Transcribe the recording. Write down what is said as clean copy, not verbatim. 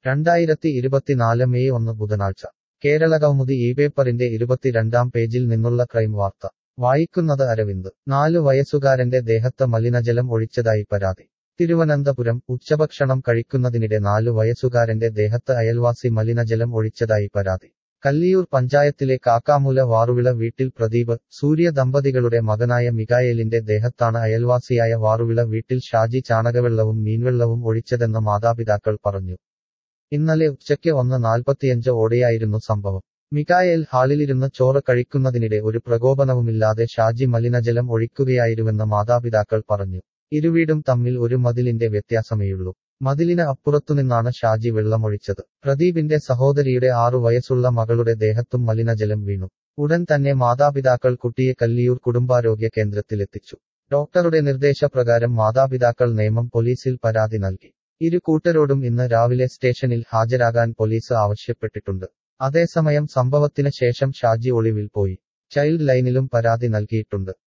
2024 May 1 ബുധനാഴ്ച കേരളകൗമുദി ഈ പേപ്പറിന്റെ 22-ാം പേജിൽ നിന്നുള്ള ക്രൈം വാർത്ത വായിക്കുന്നത് അരവിന്ദ് 4 വയസ്സുകാരന്റെ ദേഹത്ത് മലിനജലം ഒഴിച്ചതായി പരാതി തിരുവനന്തപുരം ഉച്ചഭക്ഷണം കഴിക്കുന്നതിനിടെ 4 വയസ്സുകാരന്റെ ദേഹത്ത് അയൽവാസി മലിനജലം ഒഴിച്ചതായി പരാതി കല്ലിയൂർ പഞ്ചായത്തിലെ കാക്കാമൂല വാറുവിള വീട്ടിൽ പ്രദീപ് സൂര്യ ദമ്പതികളുടെ മകനായ മികായേലിന്റെ ദേഹത്താണ് അയൽവാസിയായ വാറുവിള വീട്ടിൽ ഷാജി ചാണകവെള്ളവും മീൻവെള്ളവും ഒഴിച്ചതെന്ന് മാതാപിതാക്കൾ പറഞ്ഞു ഇന്നലെ ഉച്ചയ്ക്ക് 1:45 ഓടെയായിരുന്നു സംഭവം മികായേൽ ഹാളിലിരുന്ന് ചോറ് കഴിക്കുന്നതിനിടെ ഒരു പ്രകോപനവുമില്ലാതെ ഷാജി മലിനജലം ഒഴിക്കുകയായിരുന്നുവെന്ന് മാതാപിതാക്കൾ പറഞ്ഞു ഇരുവീടും തമ്മിൽ ഒരു മതിലിന്റെ വ്യത്യാസമേയുള്ളൂ മതിലിന് അപ്പുറത്തുനിന്നാണ് ഷാജി വെള്ളമൊഴിച്ചത് പ്രദീപിന്റെ സഹോദരിയുടെ 6 വയസ്സുള്ള മകളുടെ ദേഹത്തും മലിനജലം വീണു ഉടൻ തന്നെ മാതാപിതാക്കൾ കുട്ടിയെ കല്ലിയൂർ കുടുംബാരോഗ്യ കേന്ദ്രത്തിലെത്തിച്ചു ഡോക്ടറുടെ നിർദ്ദേശപ്രകാരം മാതാപിതാക്കൾ നേമം പോലീസിൽ പരാതി നൽകി ഇരു കൂട്ടരോടും ഇന്ന് രാവിലെ സ്റ്റേഷനിൽ ഹാജരാകാൻ പോലീസ് ആവശ്യപ്പെട്ടിട്ടുണ്ട് അതേസമയം സംഭവത്തിന് ശേഷം ഷാജി ഒളിവിൽ പോയി ചൈൽഡ് ലൈനിലും പരാതി നൽകിയിട്ടുണ്ട്